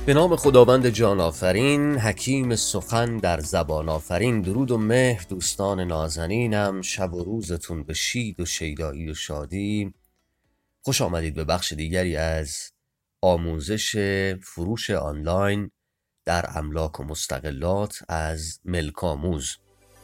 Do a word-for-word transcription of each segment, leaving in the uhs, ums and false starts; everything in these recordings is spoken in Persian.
به نام خداوند جان آفرین، حکیم سخن در زبان آفرین. درود و مهر دوستان نازنینم، شب و روزتون به شید و شیدایی و شادی. خوش آمدید به بخش دیگری از آموزش فروش آنلاین در املاک و مستقلات از ملکاموز.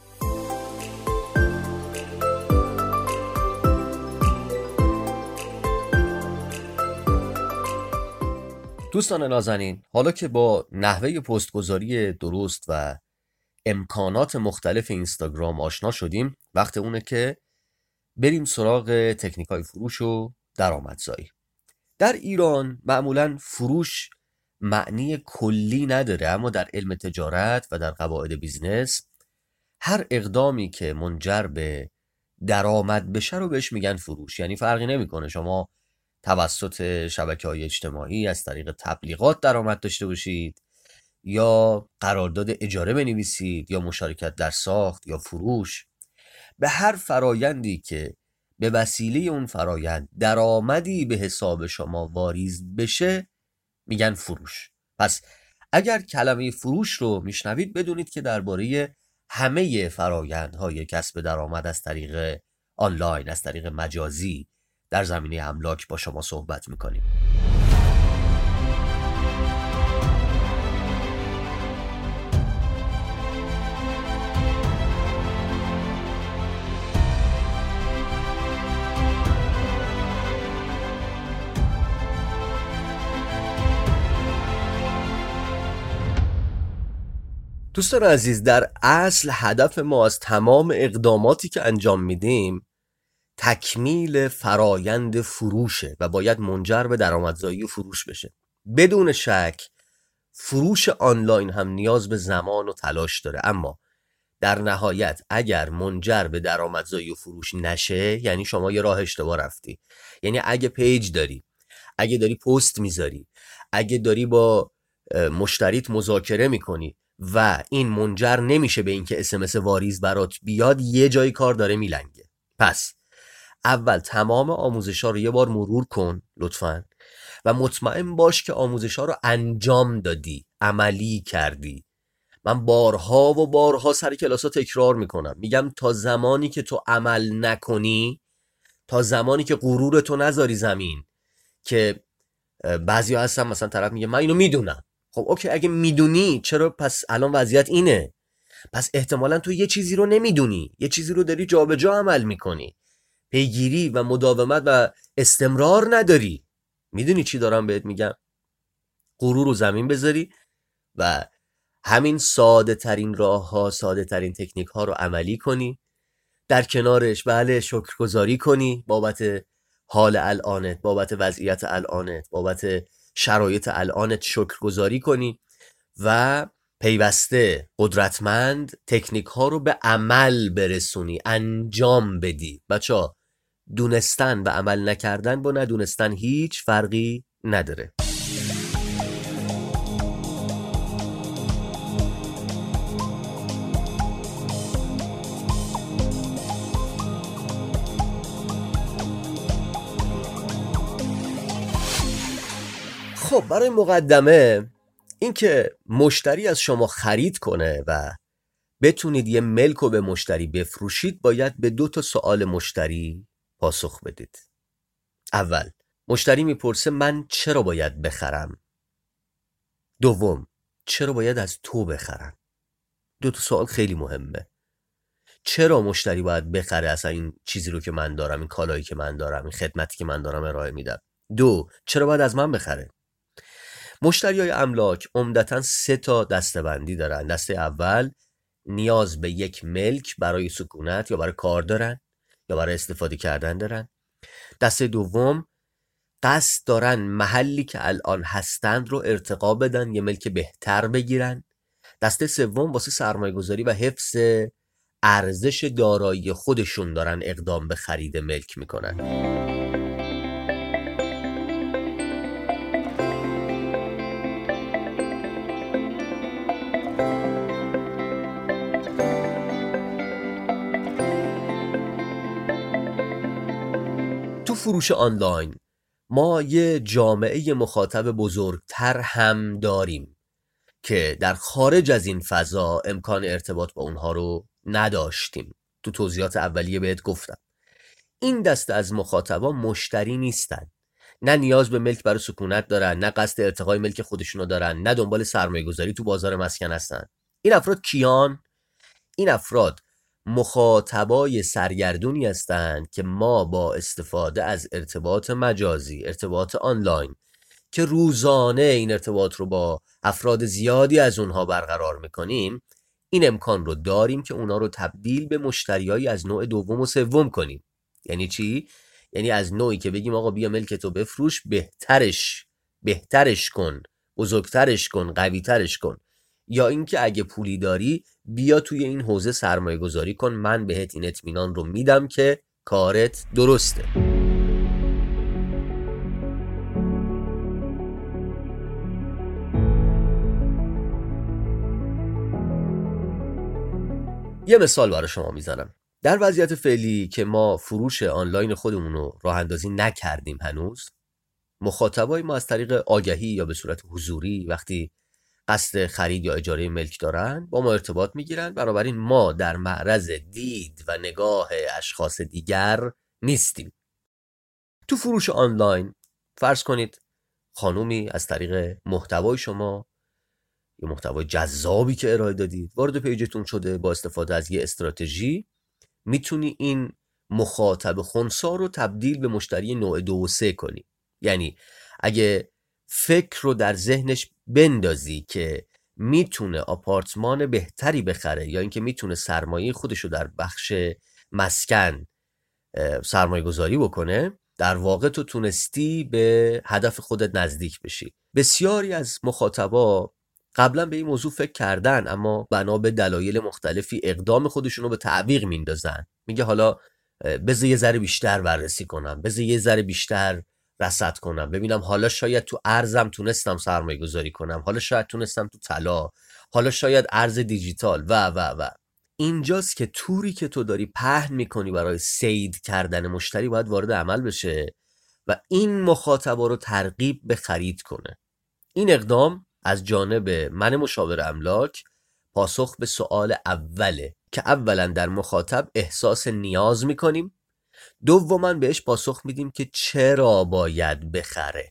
دوستان نازنین، حالا که با نحوه پست‌گذاری درست و امکانات مختلف اینستاگرام آشنا شدیم، وقت اونه که بریم سراغ تکنیک‌های فروش و درآمدزایی. در ایران معمولاً فروش معنی کلی نداره، اما در علم تجارت و در قواعد بیزنس هر اقدامی که منجر به درآمد بشه رو بهش میگن فروش. یعنی فرقی نمیکنه شما توسط شبکه‌های اجتماعی از طریق تبلیغات درآمد داشته باشید، یا قرارداد اجاره بنویسید، یا مشارکت در ساخت یا فروش. به هر فرایندی که به وسیله اون فرایند درآمدی به حساب شما واریز بشه میگن فروش. پس اگر کلمه فروش رو میشنوید بدونید که درباره همه فرایندهای کسب درآمد از طریق آنلاین، از طریق مجازی در زمینه املاک با شما صحبت میکنیم. دوستان عزیز، در اصل هدف ما از تمام اقداماتی که انجام میدیم تکمیل فرایند فروشه و باید منجر به درآمدزایی و فروش بشه. بدون شک فروش آنلاین هم نیاز به زمان و تلاش داره، اما در نهایت اگر منجر به درآمدزایی و فروش نشه، یعنی شما یه راه اشتباه رفتی. یعنی اگه پیج داری، اگه داری پست میذاری، اگه داری با مشتریت مذاکره میکنی و این منجر نمیشه به اینکه اس ام اس واریز برات بیاد، یه جای کار داره میلنگه. پس اول تمام آموزش‌ها رو یه بار مرور کن لطفاً و مطمئن باش که آموزش‌ها رو انجام دادی، عملی کردی. من بارها و بارها سر کلاس‌ها تکرار میکنم، میگم تا زمانی که تو عمل نکنی، تا زمانی که غرورتو نذاری زمین، که بعضیا هستن مثلا طرف میگه من اینو میدونم. خب اوکی، اگه میدونی چرا پس الان وضعیت اینه؟ پس احتمالاً تو یه چیزی رو نمیدونی، یه چیزی رو داری جابجا عمل میکنی، پیگیری و مداومت و استمرار نداری. میدونی چی دارم بهت میگم؟ غرور رو زمین بذاری و همین ساده ترین راه ها، ساده ترین تکنیک ها رو عملی کنی. در کنارش بله شکرگزاری کنی بابت حال الانت، بابت وضعیت الانت، بابت شرایط الانت شکرگزاری کنی و پیوسته قدرتمند تکنیک ها رو به عمل برسونی، انجام بدی. بچه دونستن و عمل نکردن با ندونستن هیچ فرقی نداره. خب برای مقدمه اینکه مشتری از شما خرید کنه و بتونید یه ملک رو به مشتری بفروشید، باید به دو تا سوال مشتری پاسخ بدید. اول، مشتری میپرسه من چرا باید بخرم؟ دوم، چرا باید از تو بخرم؟ دو تا سوال خیلی مهمه. چرا مشتری باید بخره اصلا این چیزی رو که من دارم، این کالایی که من دارم، این خدمتی که من دارم ارائه میدم؟ دو، چرا باید از من بخره؟ مشتریای املاک عمدتاً سه تا دسته‌بندی دارن. دسته اول، نیاز به یک ملک برای سکونت یا برای کار دارن یا برای استفاده کردن دارن. دسته دوم، قصد دارن محلی که الان هستند رو ارتقا بدن، یه ملک بهتر بگیرن. دسته سوم، واسه سرمایه گذاری و حفظ ارزش دارایی خودشون دارن اقدام به خرید ملک میکنن. تو فروش آنلاین ما یه جامعه مخاطب بزرگتر هم داریم که در خارج از این فضا امکان ارتباط با اونها رو نداشتیم. تو توضیحات اولیه بهت گفتم این دسته از مخاطبا مشتری نیستن، نه نیاز به ملک برای سکونت دارن، نه قصد ارتقای ملک خودشونو دارن، نه دنبال سرمایه گذاری تو بازار مسکن هستن. این افراد کیان؟ این افراد مخاطبای سرگردونی هستند که ما با استفاده از ارتباط مجازی، ارتباط آنلاین که روزانه این ارتباط رو با افراد زیادی از اونها برقرار میکنیم، این امکان رو داریم که اونا رو تبدیل به مشتریایی از نوع دوم و سوم کنیم. یعنی چی؟ یعنی از نوعی که بگیم آقا بیا ملکتو بفروش، بهترش بهترش کن، بزرگترش کن، قویترش کن، یا اینکه اگه پولی داری بیا توی این حوزه سرمایه گذاری کن، من بهت این اطمینان رو میدم که کارت درسته. یه مثال برای شما میزنم. در وضعیت فعلی که ما فروش آنلاین خودمون رو راه اندازی نکردیم هنوز، مخاطبای ما از طریق آگهی یا به صورت حضوری وقتی قصد خرید یا اجاره ملک دارن با ما ارتباط میگیرن. بنابراین ما در معرض دید و نگاه اشخاص دیگر نیستیم. تو فروش آنلاین فرض کنید خانومی از طریق محتوای شما یا محتوای جذابی که ارائه دادید وارد پیجتون شده، با استفاده از یه استراتژی میتونی این مخاطب خنثی رو تبدیل به مشتری نوع دو و سه کنی. یعنی اگه فکر رو در ذهنش بندازی که میتونه آپارتمان بهتری بخره یا اینکه میتونه سرمایه خودش رو در بخش مسکن سرمایه گذاری بکنه، در واقع تو تونستی به هدف خودت نزدیک بشی. بسیاری از مخاطبا قبلا به این موضوع فکر کردن اما بنا به دلایل مختلفی اقدام خودشون رو به تعویق میندازن. میگه حالا بذار یه ذره بیشتر بررسی کنم، بذار یه ذره بیشتر رصد کنم، ببینم حالا شاید تو ارزم تونستم سرمایه گذاری کنم، حالا شاید تونستم تو طلا، حالا شاید ارز دیجیتال و و و اینجاست که توری که تو داری پهن میکنی برای صید کردن مشتری باید وارد عمل بشه و این مخاطبا رو ترغیب به خرید کنه. این اقدام از جانب من مشاور املاک پاسخ به سوال اوله که اولا در مخاطب احساس نیاز میکنیم، دوما بهش پاسخ میدیم که چرا باید بخره.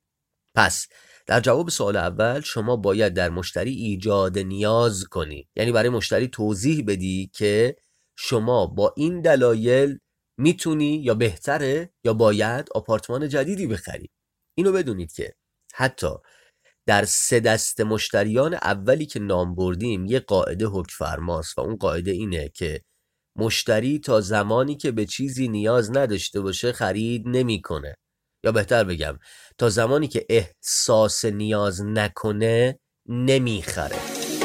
پس در جواب سوال اول شما باید در مشتری ایجاد نیاز کنی، یعنی برای مشتری توضیح بدی که شما با این دلایل میتونی یا بهتره یا باید آپارتمان جدیدی بخری. اینو بدونید که حتی در سه دست مشتریان اولی که نام بردیم یه قاعده حکم‌فرماست و اون قاعده اینه که مشتری تا زمانی که به چیزی نیاز نداشته باشه خرید نمیکنه، یا بهتر بگم تا زمانی که احساس نیاز نکنه نمیخره.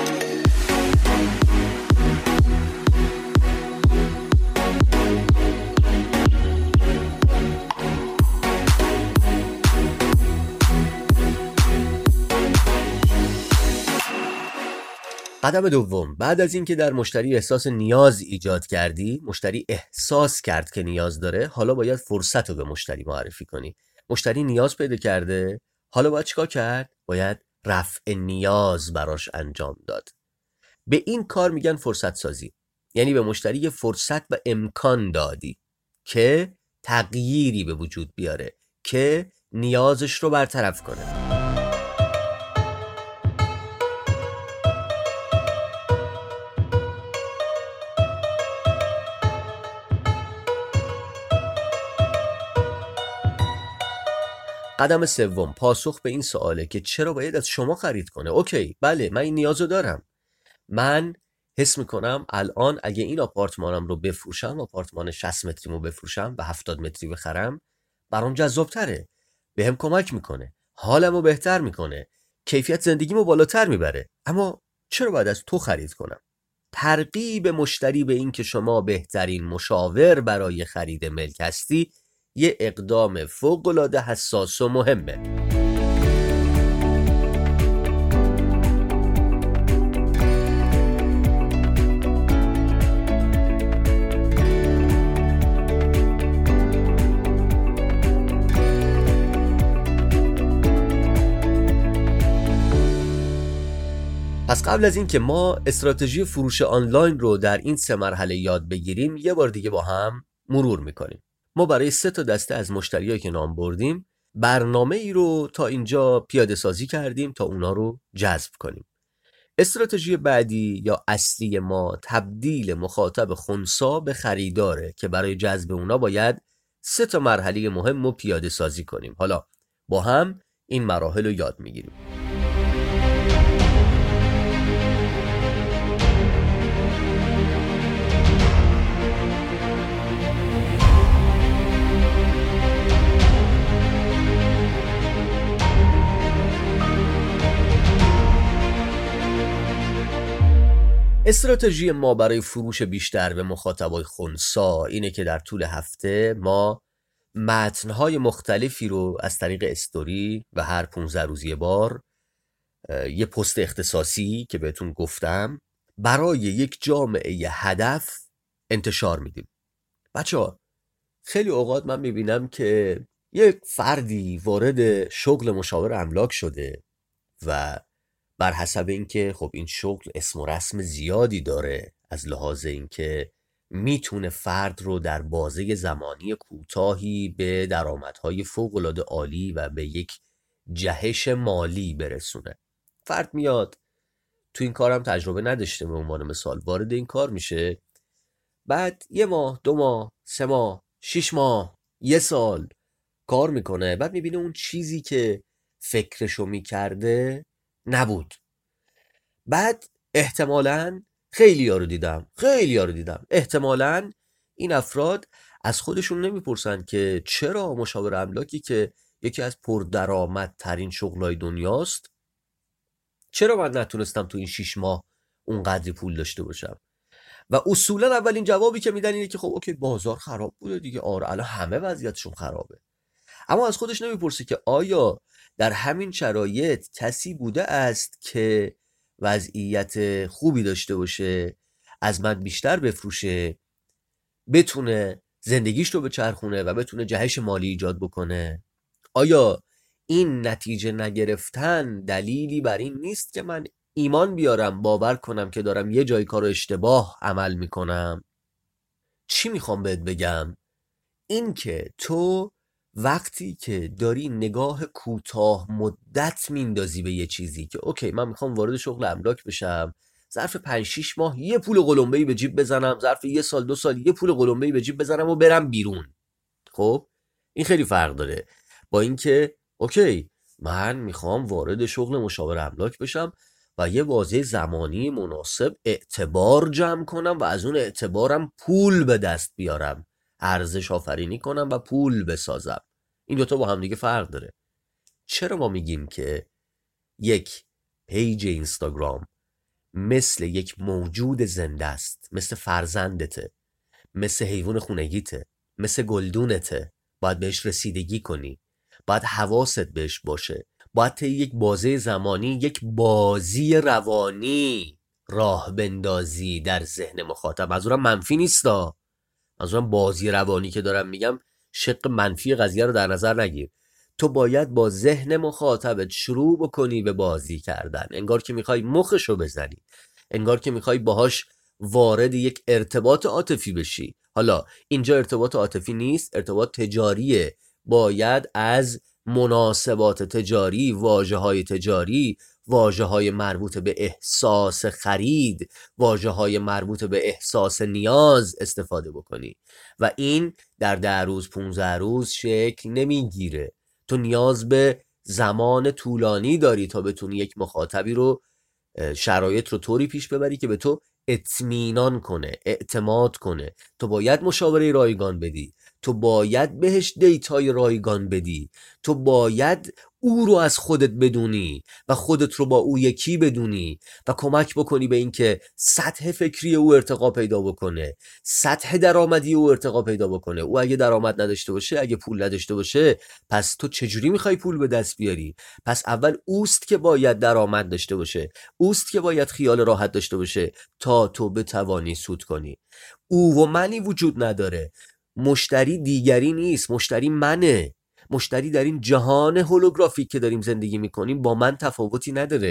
قدم دوم، بعد از اینکه در مشتری احساس نیاز ایجاد کردی، مشتری احساس کرد که نیاز داره، حالا باید فرصت رو به مشتری معرفی کنی. مشتری نیاز پیدا کرده، حالا باید چیکار کرد؟ باید رفع نیاز براش انجام داد. به این کار میگن فرصت سازی. یعنی به مشتری یه فرصت و امکان دادی که تغییری به وجود بیاره، که نیازش رو برطرف کنه. قدم سوم، پاسخ به این سواله که چرا باید از شما خرید کنه. اوکی، بله من این نیازو دارم. من حس میکنم الان اگه این آپارتمانم رو بفروشم، آپارتمان شصت متریمو بفروشم و هفتاد متری بخرم، برام جذابتره، بهم کمک میکنه، حالمو بهتر میکنه، کیفیت زندگیمو بالاتر میبره. اما چرا باید از تو خرید کنم؟ ترغیب مشتری به این که شما بهترین مشاور برای خرید ملک هستی یه اقدام فوق‌العاده حساس و مهمه. پس قبل از این که ما استراتژی فروش آنلاین رو در این سه مرحله یاد بگیریم، یه بار دیگه با هم مرور میکنیم. ما برای سه تا دسته از مشتریایی که نام بردیم برنامه ای رو تا اینجا پیاده سازی کردیم تا اونا رو جذب کنیم. استراتژی بعدی یا اصلی ما تبدیل مخاطب خنثی به خریداره که برای جذب اونا باید سه تا مرحله مهم رو پیاده سازی کنیم. حالا با هم این مراحل رو یاد میگیریم. استراتژی ما برای فروش بیشتر به مخاطبای خنثی اینه که در طول هفته ما متن‌های مختلفی رو از طریق استوری و هر پانزده روز یه بار یه پست اختصاصی که بهتون گفتم برای یک جامعه هدف انتشار میدیم. بچه‌ها خیلی اوقات من میبینم که یک فردی وارد شغل مشاور املاک شده و بر حسب اینکه خب این شغل اسم و رسم زیادی داره از لحاظ اینکه میتونه فرد رو در بازه زمانی کوتاهی به درآمدهای فوق‌العاده عالی و به یک جهش مالی برسونه. فرد میاد تو این کارم تجربه نداشته، به عنوان مثال وارد این کار میشه، بعد یه ماه، دو ماه، سه ماه، شش ماه، یه سال کار میکنه، بعد میبینه اون چیزی که فکرشو میکرده نبود. بعد احتمالاً خیلی ها رو دیدم خیلی ها رو دیدم احتمالاً این افراد از خودشون نمیپرسن که چرا مشاور املاکی که یکی از پردرآمدترین شغلای دنیاست، چرا من نتونستم تو این شیش ماه اون قدری پول داشته باشم؟ و اصولا اولین جوابی که میدن اینه که خب اوکی بازار خراب بوده دیگه، آره الان همه وضعیتشون خرابه. اما از خودش نمیپرسه که آیا در همین شرایط کسی بوده است که وضعیت خوبی داشته باشه، از من بیشتر بفروشه، بتونه زندگیش رو بچرخونه و بتونه جهش مالی ایجاد بکنه؟ آیا این نتیجه نگرفتن دلیلی بر این نیست که من ایمان بیارم، باور کنم که دارم یه جای کار اشتباه عمل میکنم؟ چی میخوام بهت بگم؟ این که تو وقتی که داری نگاه کوتاه مدت میندازی به یه چیزی که اوکی من میخوام وارد شغل املاک بشم، ظرف پنج شیش ماه یه پول قلمبه‌ای به جیب بزنم، ظرف یه سال دو سال یه پول قلمبه‌ای به جیب بزنم و برم بیرون. خب این خیلی فرق داره با اینکه اوکی من میخوام وارد شغل مشاور املاک بشم و یه بازه زمانی مناسب اعتبار جمع کنم و از اون اعتبارم پول به دست بیارم، ارزش آفرینی کنم و پول بسازم. این دوتا با هم دیگه فرق داره. چرا ما میگیم که یک پیج اینستاگرام مثل یک موجود زنده است، مثل فرزندته، مثل حیوان خونگیته، مثل گلدونته، باید بهش رسیدگی کنی، باید حواست بهش باشه، باید طی یک بازه زمانی یک بازی روانی راه بندازی در ذهن مخاطب. منظورم منفی نیستا، منظورم بازی روانی که دارم میگم شق منفی قضیه رو در نظر نگیر. تو باید با ذهن مخاطبت شروع بکنی به بازی کردن، انگار که میخوای مخشو بزنی، انگار که میخوای باهاش وارد یک ارتباط عاطفی بشی. حالا اینجا ارتباط عاطفی نیست، ارتباط تجاریه. باید از مناسبات تجاری، واژه‌های تجاری، واژه‌های مربوط به احساس خرید، واژه‌های مربوط به احساس نیاز استفاده بکنی و این در ده روز پونزده روز شکل نمیگیره. تو نیاز به زمان طولانی داری تا بتونی یک مخاطبی رو، شرایط رو طوری پیش ببری که به تو اطمینان کنه، اعتماد کنه. تو باید مشاوره رایگان بدی، تو باید بهش دیتای رایگان بدی، تو باید او رو از خودت بدونی و خودت رو با او یکی بدونی و کمک بکنی به اینکه سطح فکری او ارتقا پیدا بکنه، سطح درآمدی او ارتقا پیدا بکنه. او اگه درآمد نداشته باشه، اگه پول نداشته باشه، پس تو چجوری میخوای پول به دست بیاری؟ پس اول اوست که باید درآمد داشته باشه، اوست که باید خیال راحت داشته باشه تا تو بتوانی سود کنی. او و منی وجود نداره. مشتری دیگری نیست، مشتری منه. مشتری در این جهان هولوگرافیک که داریم زندگی میکنیم با من تفاوتی نداره.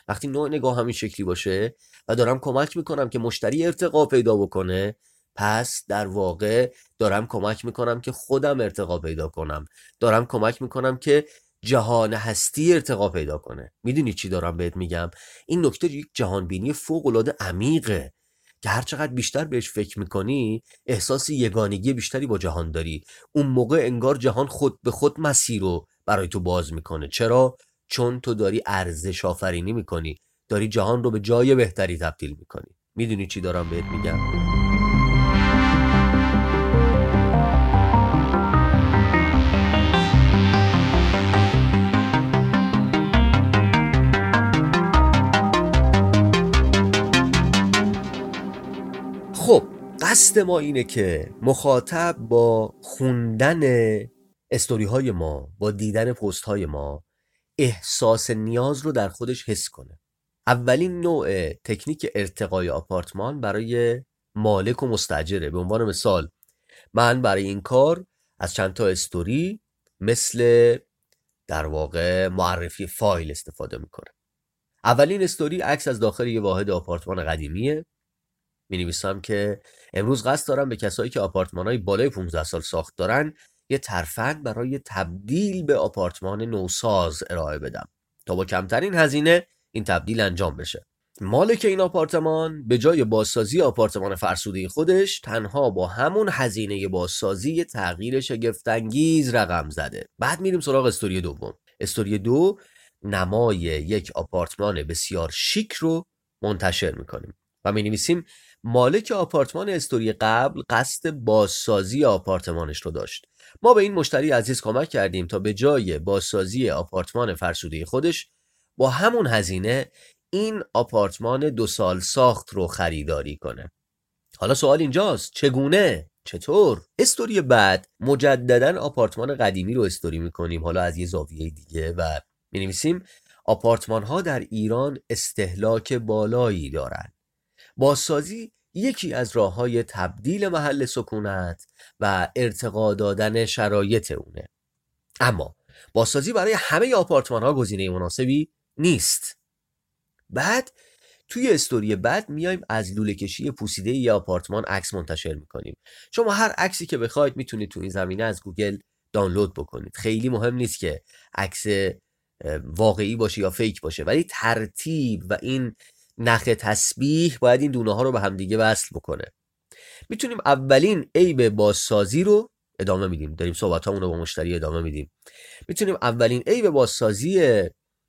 وقتی نوع نگاه همین شکلی باشه و دارم کمک میکنم که مشتری ارتقا پیدا بکنه، پس در واقع دارم کمک میکنم که خودم ارتقا پیدا کنم، دارم کمک میکنم که جهان هستی ارتقا پیدا کنه. میدونی چی دارم بهت میگم؟ این نکته یک جهانبینی فوق‌العاده عمیقه که هر چقدر بیشتر بهش فکر میکنی احساس یگانگی بیشتری با جهان داری. اون موقع انگار جهان خود به خود مسیر رو برای تو باز میکنه. چرا؟ چون تو داری ارزش آفرینی میکنی، داری جهان رو به جای بهتری تبدیل میکنی. میدونی چی دارم بهت میگم؟ خب قصد ما اینه که مخاطب با خوندن استوری های ما، با دیدن پست های ما، احساس نیاز رو در خودش حس کنه. اولین نوع تکنیک ارتقای آپارتمان برای مالک و مستاجره. به عنوان مثال من برای این کار از چند تا استوری مثل در واقع معرفی فایل استفاده میکنم. اولین استوری عکس از داخل یه واحد آپارتمان قدیمیه. می نویسم که امروز قصد دارم به کسایی که آپارتمان‌های بالای پانزده سال ساخت دارن یه ترفند برای تبدیل به آپارتمان نوساز ارائه بدم تا با کمترین هزینه این تبدیل انجام بشه. مالک این آپارتمان به جای بازسازی آپارتمان فرسوده خودش تنها با همون هزینه بازسازی تغییر شگفت‌انگیز رقم زده. بعد میریم سراغ استوری دوم. استوری دو نمای یک آپارتمان بسیار شیک رو منتشر میکنیم و می نویسیم مالک آپارتمان استوری قبل قصد بازسازی آپارتمانش رو داشت. ما به این مشتری عزیز کمک کردیم تا به جای بازسازی آپارتمان فرسوده خودش با همون هزینه این آپارتمان دو سال ساخت رو خریداری کنه. حالا سوال اینجاست چگونه؟ چطور؟ استوری بعد مجدداً آپارتمان قدیمی رو استوری میکنیم، حالا از یه زاویه دیگه، و می نویسیم آپارتمان ها در ایران استهلاک بالایی دارند. بازسازی یکی از راه‌های تبدیل محل سکونت و ارتقا دادن شرایط اونه. اما بازسازی برای همه آپارتمان‌ها گزینه مناسبی نیست. بعد توی استوری بعد میایم از لوله کشی پوسیده یه آپارتمان عکس منتشر میکنیم. شما هر عکسی که بخواید میتونید تو این زمینه از گوگل دانلود بکنید. خیلی مهم نیست که عکس واقعی باشه یا فیک باشه، ولی ترتیب و این نخ تسبیح باید این دونه ها رو به هم دیگه وصل بکنه. میتونیم اولین عیب بازسازی رو ادامه میدیم، داریم صحبت هامون رو با مشتری ادامه میدیم. میتونیم اولین عیب بازسازی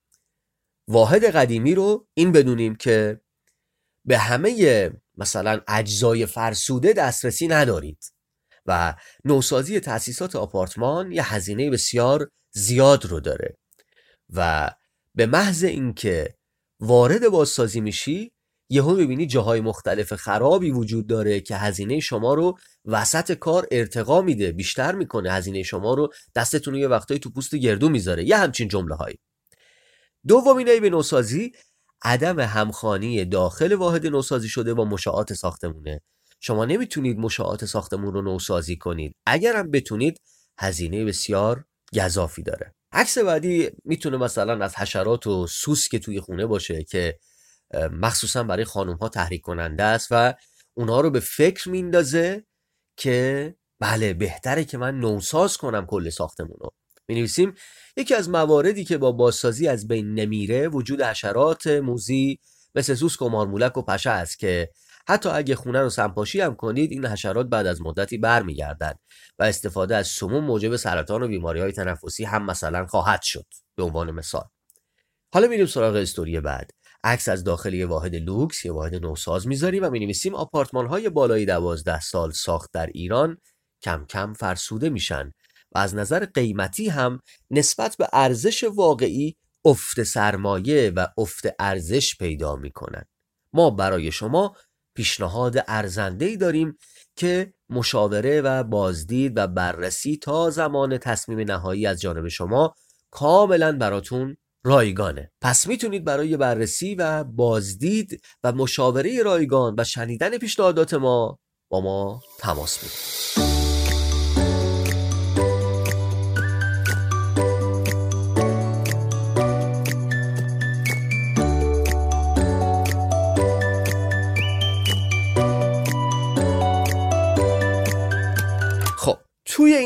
واحد قدیمی رو این بدونیم که به همه مثلا اجزای فرسوده دسترسی ندارید و نوسازی تأسیسات آپارتمان یه هزینه بسیار زیاد رو داره و به محض اینکه وارد بازسازی میشی یهو میبینی جاهای مختلف خرابی وجود داره که هزینه شما رو وسط کار ارتقا میده، بیشتر میکنه، هزینه شما رو دستتون رو یه وقتایی تو پوست گردو میذاره. یه همچین جمله هایی. دومین عیب نوسازی عدم همخوانی داخل واحد نوسازی شده با مشاعات ساختمونه. شما نمیتونید مشاعات ساختمون رو نوسازی کنید. اگرم بتونید هزینه بسیار گزافی داره. عکس بعدی میتونه مثلا از حشرات و سوس که توی خونه باشه که مخصوصا برای خانوم ها تحریک کننده است و اونا رو به فکر میندازه که بله بهتره که من نوساز کنم کل ساختمون رو. می نویسیم یکی از مواردی که با بازسازی از بین نمیره وجود حشرات موذی مثل سوسک و مارمولک و پشه است که حتی اگه خونه رو سمپاشی هم کنید این حشرات بعد از مدتی برمیگردن و استفاده از سموم موجب سرطان و بیماری‌های تنفسی هم مثلا خواهد شد به عنوان مثال. حالا میریم سراغ استوری بعد. عکس از داخلی واحد لوکس یا واحد نوساز میذاریم و مینویسیم آپارتمان‌های بالای دوازده سال ساخت در ایران کم کم فرسوده میشن و از نظر قیمتی هم نسبت به ارزش واقعی افت سرمایه و افت ارزش پیدا میکنن. ما برای شما پیشنهاد ارزنده‌ای داریم که مشاوره و بازدید و بررسی تا زمان تصمیم نهایی از جانب شما کاملا براتون رایگانه. پس میتونید برای بررسی و بازدید و مشاوره رایگان و شنیدن پیشنهادات ما با ما تماس بگیرید.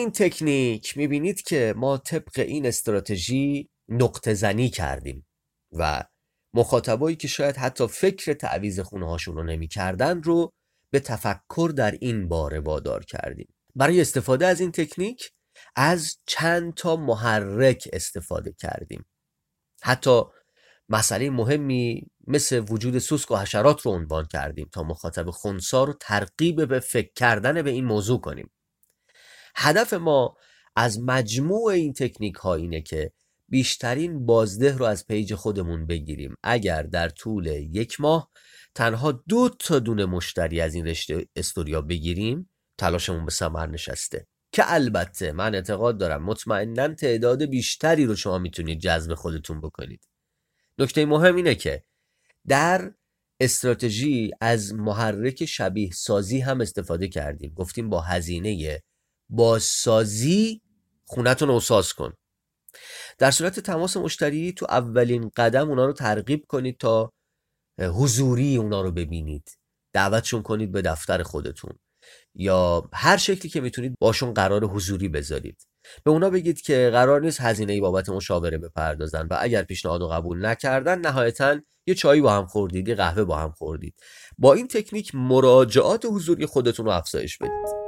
این تکنیک میبینید که ما طبق این استراتژی نقطه زنی کردیم و مخاطبایی که شاید حتی فکر تعویض خونه هاشون رو نمی کردن رو به تفکر در این باره وادار کردیم. برای استفاده از این تکنیک از چند تا محرک استفاده کردیم. حتی مسئله مهمی مثل وجود سوسک و حشرات رو عنوان کردیم تا مخاطب خنثی رو ترغیب به فکر کردن به این موضوع کنیم. هدف ما از مجموع این تکنیک ها اینه که بیشترین بازده رو از پیج خودمون بگیریم. اگر در طول یک ماه تنها دو تا دونه مشتری از این رشته استوریا بگیریم، تلاشمون به ثمر نشسته. که البته من اعتقاد دارم مطمئناً تعداد بیشتری رو شما میتونید جذب خودتون بکنید. نکته مهم اینه که در استراتژی از محرک شبیه سازی هم استفاده کردیم. گفتیم با هزینه بازسازی خونتون رو ساز کن. در صورت تماس مشتری تو اولین قدم اونا رو ترغیب کنید تا حضوری اونا رو ببینید، دعوتشون کنید به دفتر خودتون یا هر شکلی که میتونید باشون قرار حضوری بذارید. به اونا بگید که قرار نیست هزینه‌ای بابت مشاوره بپردازن و اگر پیشنهاد رو قبول نکردن نهایتاً یه چایی با هم خوردید، یه قهوه با هم خوردید. با این تکنیک مراجعات حضوری خودتون رو افزایش بدید.